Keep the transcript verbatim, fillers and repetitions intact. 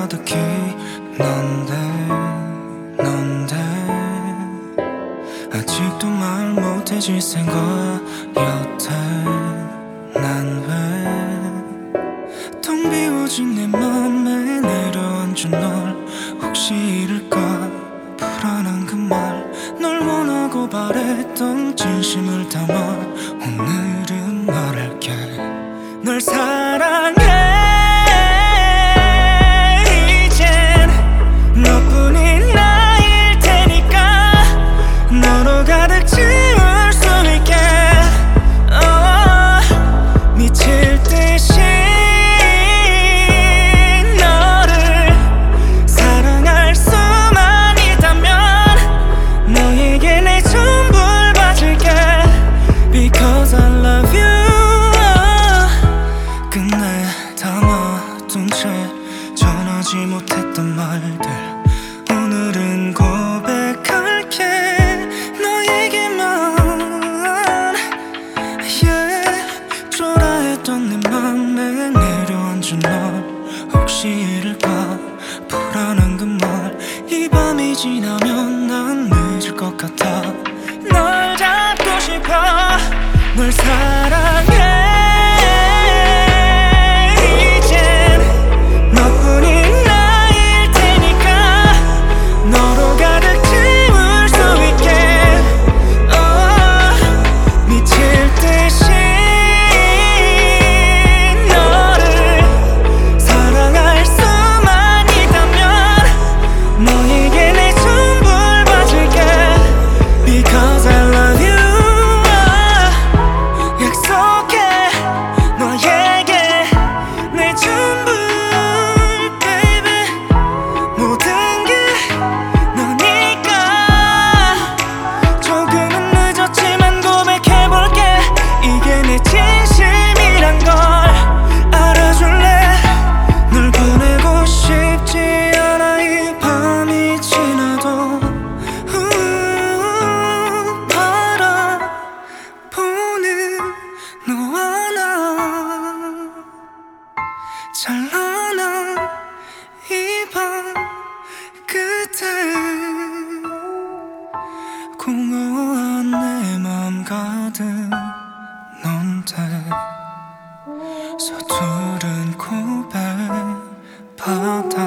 가득히 넌데 넌데 아직도 말 못해 질센 거야 여태 난 왜 텅 비워진 내 맘에 내려앉은 널 혹시 잃을까 불안한 그 말 널 원하고 바랬던 진심을 담아 오늘은 말할게 널 사랑해 이젠 너뿐인 나일 테니까 너로 가득 채울 수 있게 oh, 미칠 듯이 너를 사랑할 수만 있다면 너에게 내 전부를 바칠게 Because I love you 끝내 담아둔 채 전하지 못했던 말들 오늘은 고백할게 너에게만 yeah. 초라했던 내 맘에 내려앉은 널 혹시 잃을까 불안한 그 말 이 밤이 지나면 난 늦을 것 같아 널 잡고 싶어 널 사랑해 찬란한 이 밤 끝에 공허한 내 맘 가득 넌데 서투른 고백 바다